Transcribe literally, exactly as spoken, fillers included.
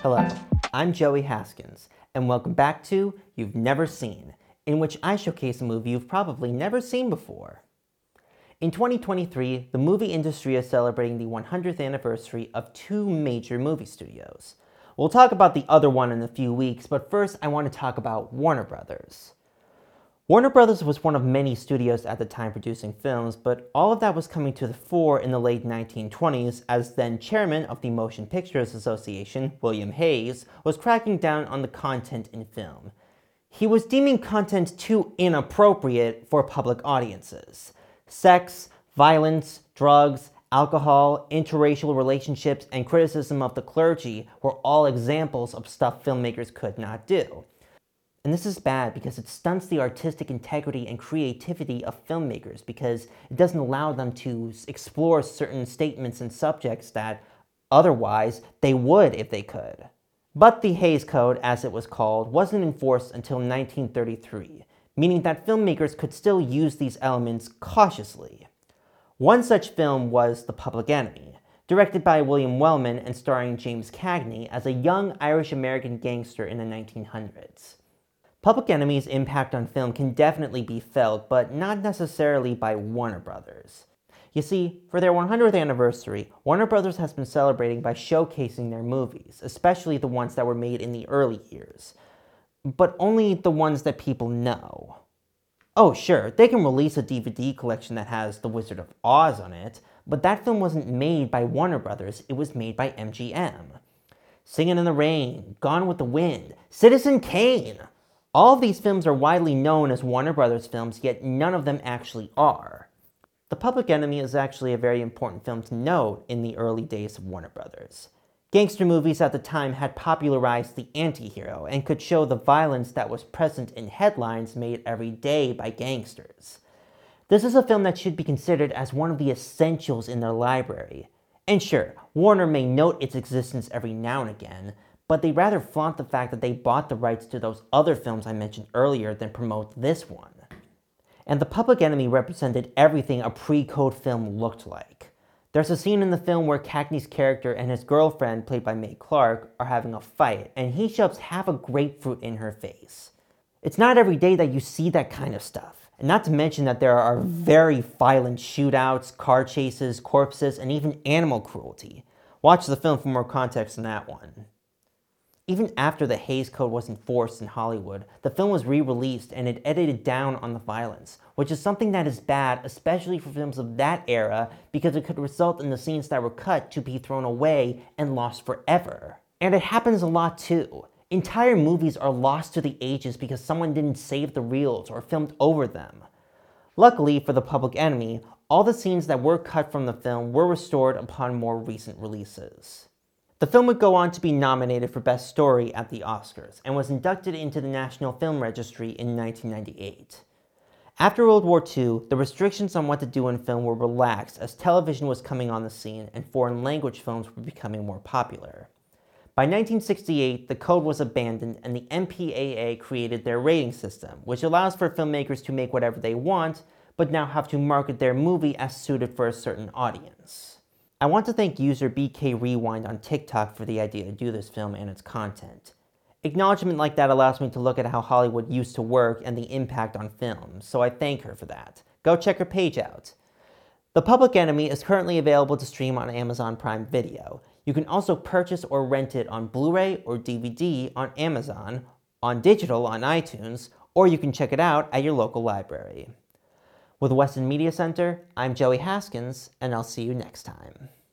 Hello, I'm Joey Haskins, and welcome back to You've Never Seen, in which I showcase a movie you've probably never seen before. In twenty twenty-three, the movie industry is celebrating the one hundredth anniversary of two major movie studios. We'll talk about the other one in a few weeks, but first I want to talk about Warner Brothers. Warner Brothers was one of many studios at the time producing films, but all of that was coming to the fore in the late nineteen twenties as then chairman of the Motion Pictures Association, William Hayes, was cracking down on the content in film. He was deeming content too inappropriate for public audiences. Sex, violence, drugs, alcohol, interracial relationships, and criticism of the clergy were all examples of stuff filmmakers could not do. And this is bad because it stunts the artistic integrity and creativity of filmmakers because it doesn't allow them to explore certain statements and subjects that otherwise they would if they could. But the Hays Code, as it was called, wasn't enforced until nineteen thirty-three, meaning that filmmakers could still use these elements cautiously. One such film was The Public Enemy, directed by William Wellman and starring James Cagney as a young Irish-American gangster in the nineteen hundreds. Public Enemy's impact on film can definitely be felt, but not necessarily by Warner Brothers. You see, for their one hundredth anniversary, Warner Brothers has been celebrating by showcasing their movies, especially the ones that were made in the early years. But only the ones that people know. Oh sure, they can release a D V D collection that has The Wizard of Oz on it, but that film wasn't made by Warner Brothers, it was made by M G M. Singin' in the Rain, Gone with the Wind, Citizen Kane! All of these films are widely known as Warner Brothers films, yet none of them actually are. The Public Enemy is actually a very important film to note in the early days of Warner Brothers. Gangster movies at the time had popularized the anti-hero and could show the violence that was present in headlines made every day by gangsters. This is a film that should be considered as one of the essentials in their library. And sure, Warner may note its existence every now and again, but they rather flaunt the fact that they bought the rights to those other films I mentioned earlier than promote this one. And The Public Enemy represented everything a pre-code film looked like. There's a scene in the film where Cagney's character and his girlfriend, played by Mae Clarke, are having a fight, and he shoves half a grapefruit in her face. It's not every day that you see that kind of stuff. And not to mention that there are very violent shootouts, car chases, corpses, and even animal cruelty. Watch the film for more context on that one. Even after the Hays Code was enforced in Hollywood, the film was re-released and it edited down on the violence, which is something that is bad, especially for films of that era, because it could result in the scenes that were cut to be thrown away and lost forever. And it happens a lot too. Entire movies are lost to the ages because someone didn't save the reels or filmed over them. Luckily for The Public Enemy, all the scenes that were cut from the film were restored upon more recent releases. The film would go on to be nominated for Best Story at the Oscars, and was inducted into the National Film Registry in nineteen ninety-eight. After World War Two, the restrictions on what to do in film were relaxed as television was coming on the scene and foreign language films were becoming more popular. By nineteen sixty-eight, the code was abandoned and the M P A A created their rating system, which allows for filmmakers to make whatever they want, but now have to market their movie as suited for a certain audience. I want to thank user B K Rewind on TikTok for the idea to do this film and its content. Acknowledgement like that allows me to look at how Hollywood used to work and the impact on film, so I thank her for that. Go check her page out. The Public Enemy is currently available to stream on Amazon Prime Video. You can also purchase or rent it on Blu-ray or D V D on Amazon, on digital on iTunes, or you can check it out at your local library. With Weston Media Center, I'm Joey Haskins, and I'll see you next time.